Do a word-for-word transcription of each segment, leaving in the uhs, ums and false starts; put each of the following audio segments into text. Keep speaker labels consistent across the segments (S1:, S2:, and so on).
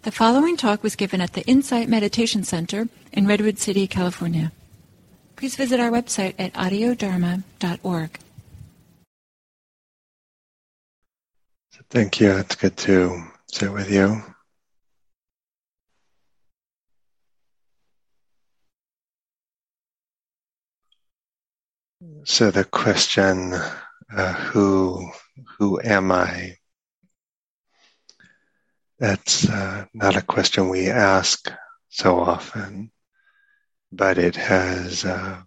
S1: The following talk was given at the Insight Meditation Center in Redwood City, California. Please visit our website at audio dharma dot org.
S2: Thank you. It's good to sit with you. So the question, uh, who, who am I? That's uh, not a question we ask so often, but it has uh,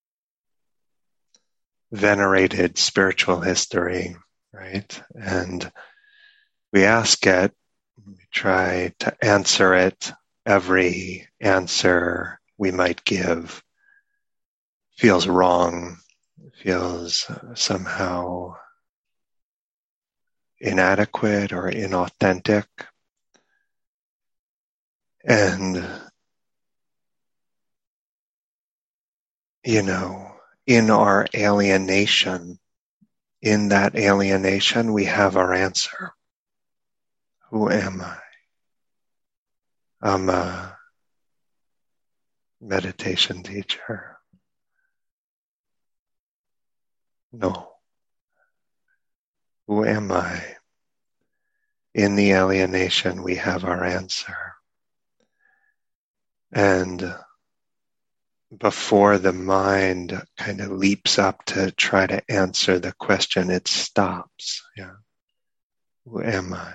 S2: venerated spiritual history, right? And we ask it, we try to answer it. Every answer we might give feels wrong, feels uh, somehow inadequate or inauthentic. And, you know, in our alienation, in that alienation, we have our answer. Who am I? I'm a meditation teacher. No. Who am I? In the alienation, we have our answer. And before the mind kind of leaps up to try to answer the question, it stops. Yeah. Who am I?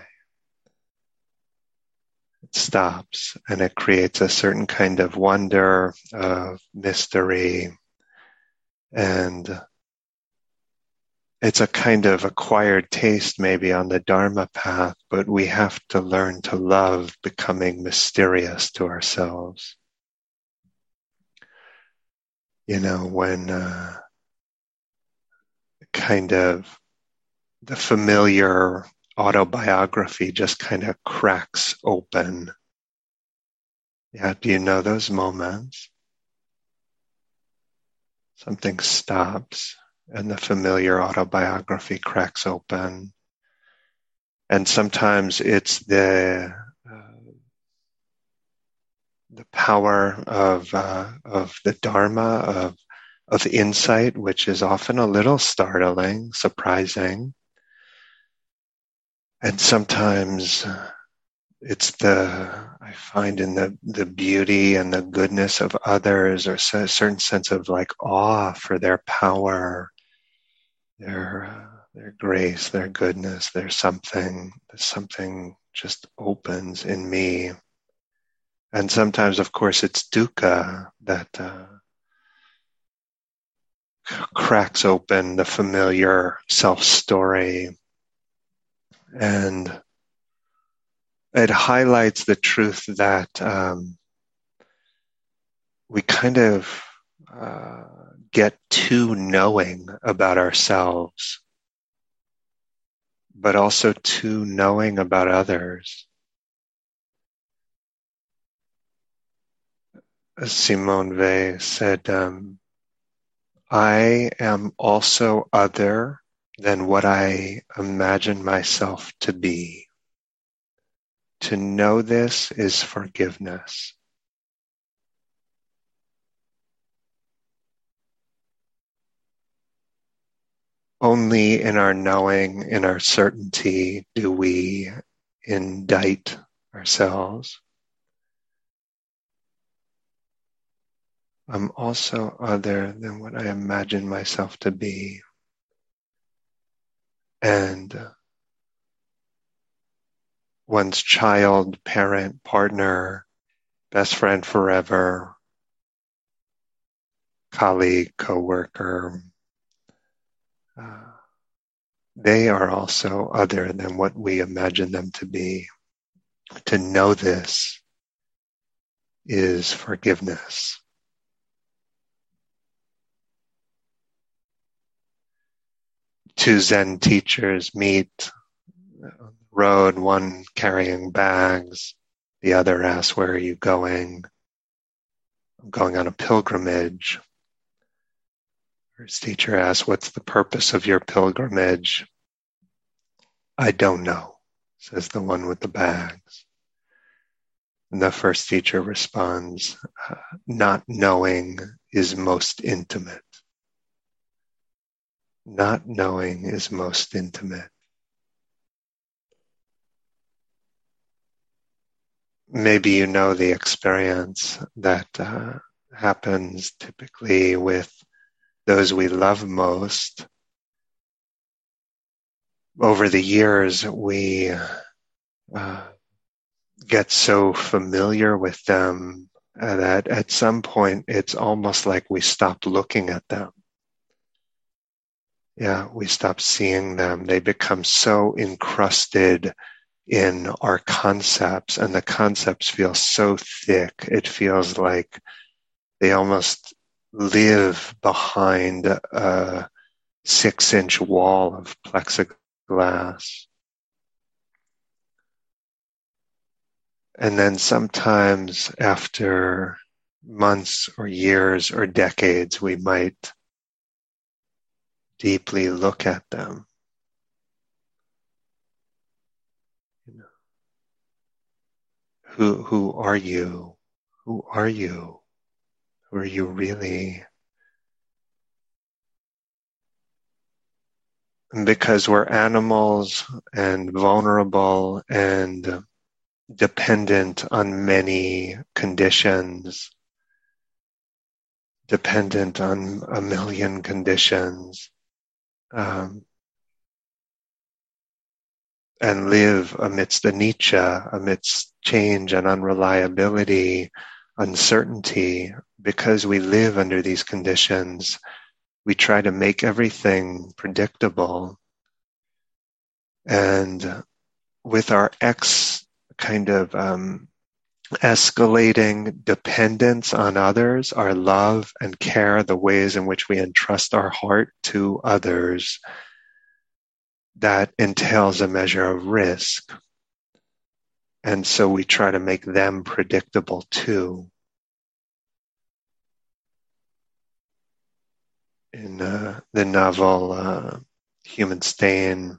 S2: It stops, and it creates a certain kind of wonder, of mystery, and it's a kind of acquired taste maybe on the Dharma path, but we have to learn to love becoming mysterious to ourselves. You know, when uh, kind of the familiar autobiography just kind of cracks open. Yeah, do you know those moments? Something stops and the familiar autobiography cracks open. And sometimes it's the uh, the power of uh, of the Dharma, of of insight, which is often a little startling, surprising. And sometimes it's the, I find in the, the beauty and the goodness of others, or a certain sense of like awe for their power, their uh, their grace, their goodness. There's something, something just opens in me. And sometimes, of course, it's dukkha that uh, cracks open the familiar self-story, and it highlights the truth that um, we kind of uh, get too knowing about ourselves, but also too knowing about others. As Simone Weil said, um, I am also other than what I imagine myself to be. To know this is forgiveness. Only in our knowing, in our certainty, do we indict ourselves. I'm also other than what I imagine myself to be. And one's child, parent, partner, best friend forever, colleague, coworker, uh, they are also other than what we imagine them to be. To know this is forgiveness. Two Zen teachers meet on the road, one carrying bags, the other asks, "Where are you going?" "I'm going on a pilgrimage." His teacher asks, "What's the purpose of your pilgrimage?" "I don't know," says the one with the bags. And the first teacher responds, uh, not knowing is most intimate. Not knowing is most intimate. Maybe you know the experience that uh, happens typically with those we love most. Over the years, we uh, get so familiar with them uh, that at some point it's almost like we stop looking at them. Yeah, we stop seeing them. They become so encrusted in our concepts, and the concepts feel so thick. It feels like they almost live behind a six-inch wall of plexiglass. And then sometimes after months or years or decades, we might deeply look at them. You know, who, who are you? Who are you? Who are you really? And because we're animals and vulnerable and dependent on many conditions, dependent on a million conditions, um, and live amidst anicca, amidst change and unreliability, uncertainty. Because we live under these conditions, we try to make everything predictable. And with our ex kind of um, escalating dependence on others, our love and care, the ways in which we entrust our heart to others, that entails a measure of risk. And so we try to make them predictable too. In uh, the novel uh, Human Stain,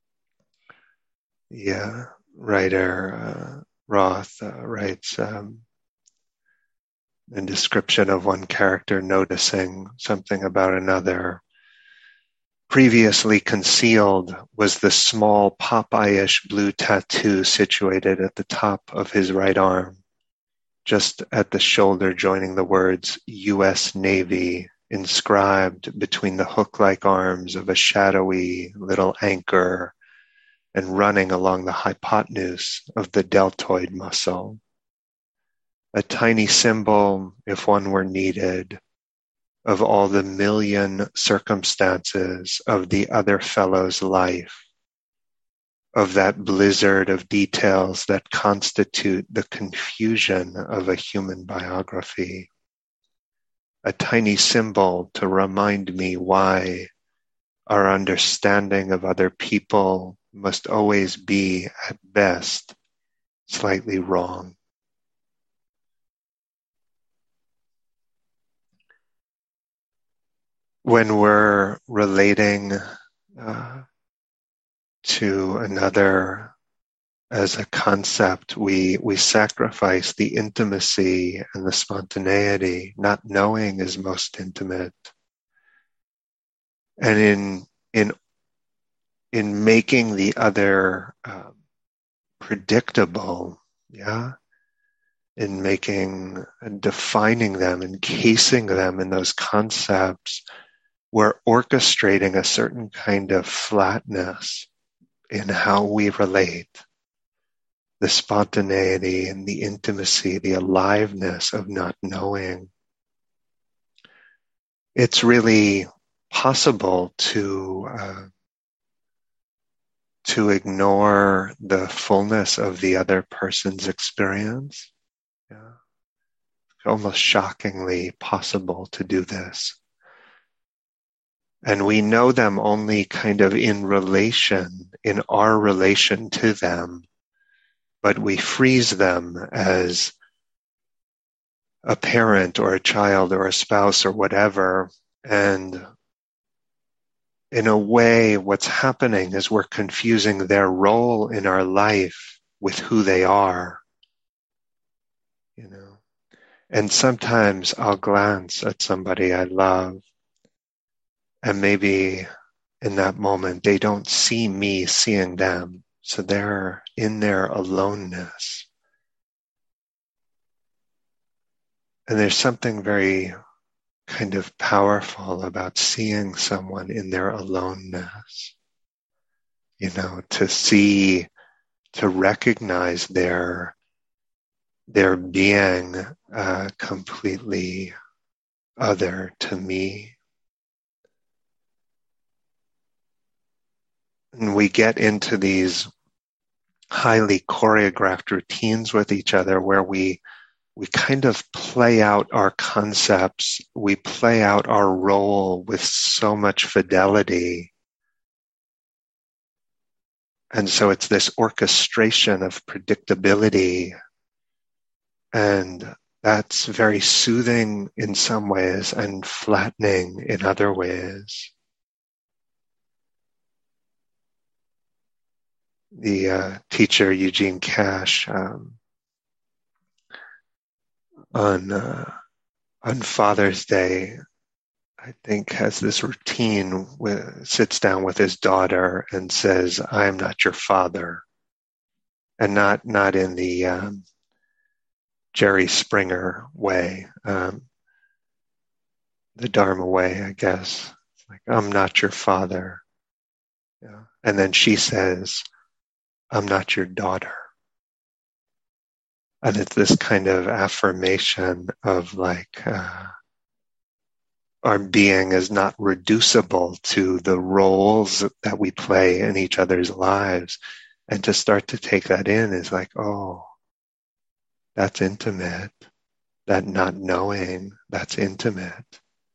S2: the writer uh, Roth uh, writes um, a description of one character noticing something about another. Previously concealed was the small Popeye-ish blue tattoo situated at the top of his right arm, just at the shoulder joining the words U S Navy inscribed between the hook-like arms of a shadowy little anchor and running along the hypotenuse of the deltoid muscle. A tiny symbol, if one were needed, of all the million circumstances of the other fellow's life, of that blizzard of details that constitute the confusion of a human biography. A tiny symbol to remind me why our understanding of other people must always be, at best, slightly wrong. When we're relating uh, to another as a concept, we, we sacrifice the intimacy and the spontaneity. Not knowing is most intimate. And in, in, in making the other um, predictable, yeah, in making and defining them, encasing them in those concepts, we're orchestrating a certain kind of flatness in how we relate. The spontaneity and the intimacy, the aliveness of not knowing. It's really possible to uh, to ignore the fullness of the other person's experience. Yeah. It's almost shockingly possible to do this. And we know them only kind of in relation, in our relation to them, but we freeze them as a parent or a child or a spouse or whatever. And in a way, what's happening is we're confusing their role in our life with who they are. And sometimes I'll glance at somebody I love, and maybe in that moment they don't see me seeing them. So they're in their aloneness. And there's something very kind of powerful about seeing someone in their aloneness. You know, to see, to recognize their their being uh, completely other to me. And we get into these highly choreographed routines with each other where we we kind of play out our concepts, we play out our role with so much fidelity. And so it's this orchestration of predictability, and that's very soothing in some ways and flattening in other ways. The uh, teacher, Eugene Cash, um, on uh, on Father's Day, I think has this routine, with, sits down with his daughter and says, "I am not your father," and not not in the um, Jerry Springer way, um, the Dharma way, I guess. It's like, "I'm not your father," yeah. And then she says, "I'm not your daughter." And it's this kind of affirmation of like, uh, our being is not reducible to the roles that we play in each other's lives. And to start to take that in is like, oh, that's intimate. That not knowing, that's intimate.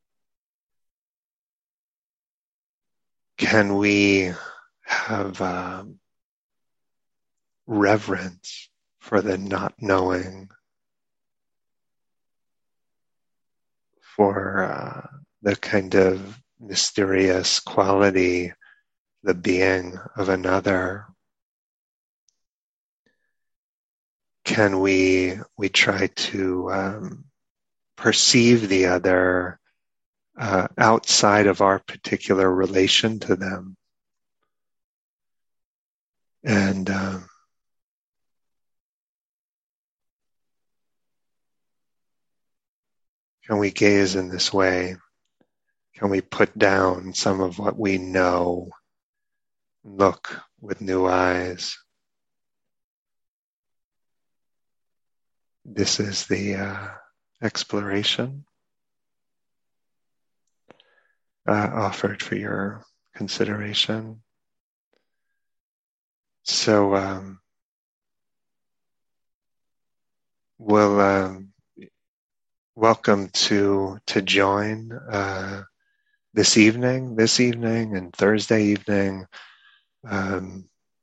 S2: Can we have um, reverence for the not knowing, for uh, the kind of mysterious quality, the being of another? Can we we try to um, perceive the other uh, outside of our particular relation to them? And um, can we gaze in this way? Can we put down some of what we know, look with new eyes? This is the uh, exploration uh, offered for your consideration. So um, we'll um, welcome to to join uh, this evening, this evening, and Thursday evening. Um,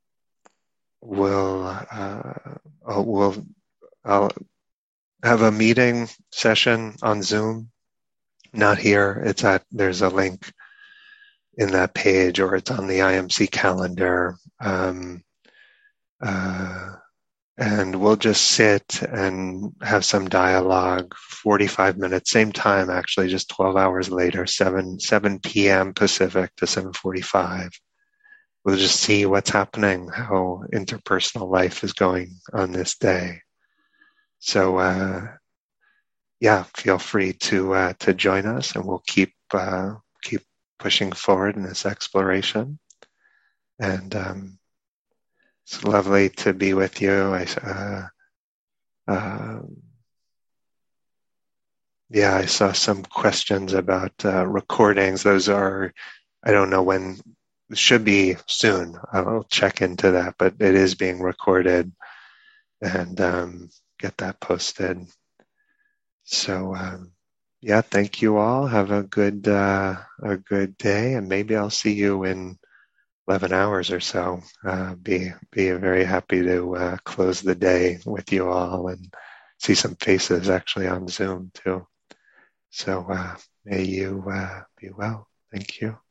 S2: we'll uh, we'll I'll have a meeting session on Zoom. Not here. It's at there's a link in that page, or it's on the I M C calendar. Um, uh, and we'll just sit and have some dialogue, forty-five minutes, same time actually, just twelve hours later, seven p.m. Pacific to seven forty-five. We'll just see what's happening, how interpersonal life is going on this day. So, uh, yeah, feel free to uh, to join us, and we'll keep uh, keep pushing forward in this exploration. And um, it's lovely to be with you. I, uh, uh, yeah, I saw some questions about uh, recordings. Those are, I don't know when, it should be soon. I'll check into that, but it is being recorded, and um, get that posted. So, um, yeah, thank you all. Have a good uh, a good day, and maybe I'll see you in eleven hours or so. Uh, be be very happy to uh, close the day with you all and see some faces actually on Zoom too. So uh, may you uh, be well. Thank you.